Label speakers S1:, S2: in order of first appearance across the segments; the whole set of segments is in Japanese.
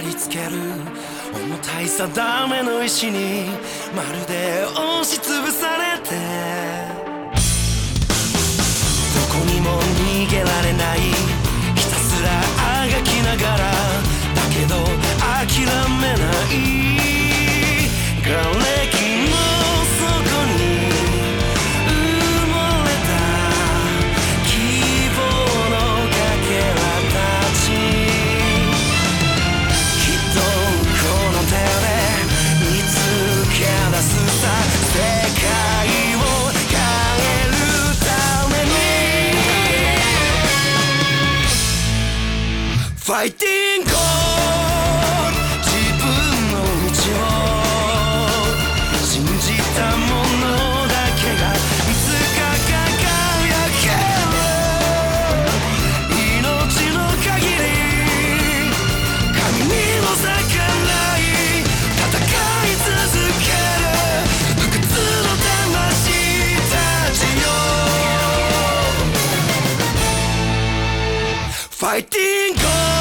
S1: り付ける重たい定めの石にまるで押しつぶされて、どこにも逃げられない、ひたすらあがきながらだけど諦めない瓦礫の底に埋もれた希望のかけらたち、きっとこの手で見つけ出すさ、世界を変えるためにファイティングファイティング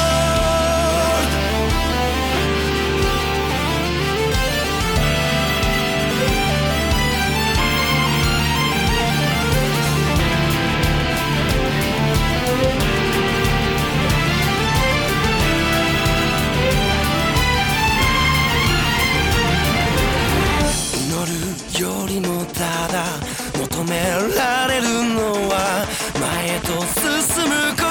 S1: 祈るよりもただ求められるのは前へと進む心、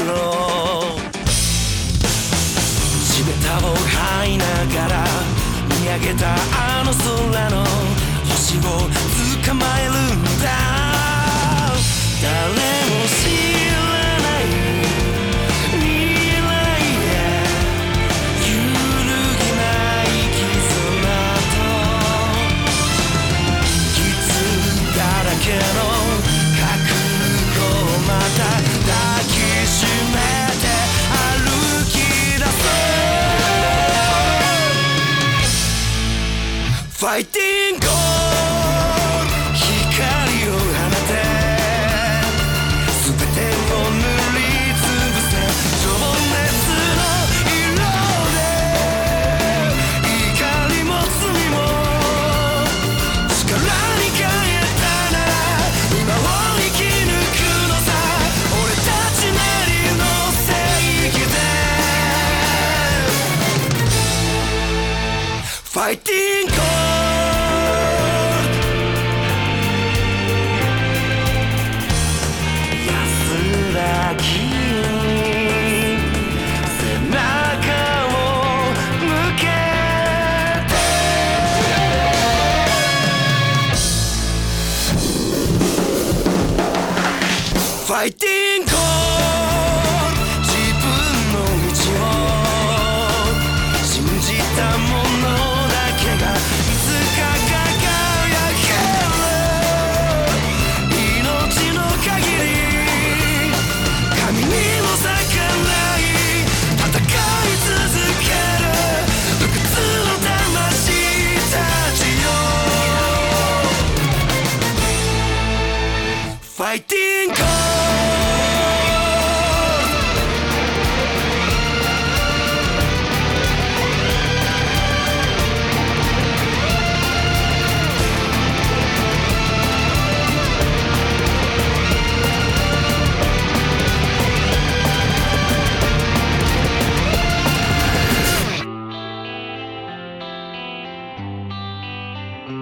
S1: 地べたを這いながら見上げたあの空の星を捕まえるんだ。誰も知らない未来へ揺るぎない絆と傷だらけの覚悟をまた抱きしめて歩き出すファイティング光を放て、全てを塗りつぶせ、情熱の色で怒りも罪も力に変えたなら今を生き抜くのさ、俺たちなりの正義でファイティングファイティング自分の道を信じたものだけがいつか輝ける、命の限り神にも逆らい戦い続ける不屈の魂たちよファイティング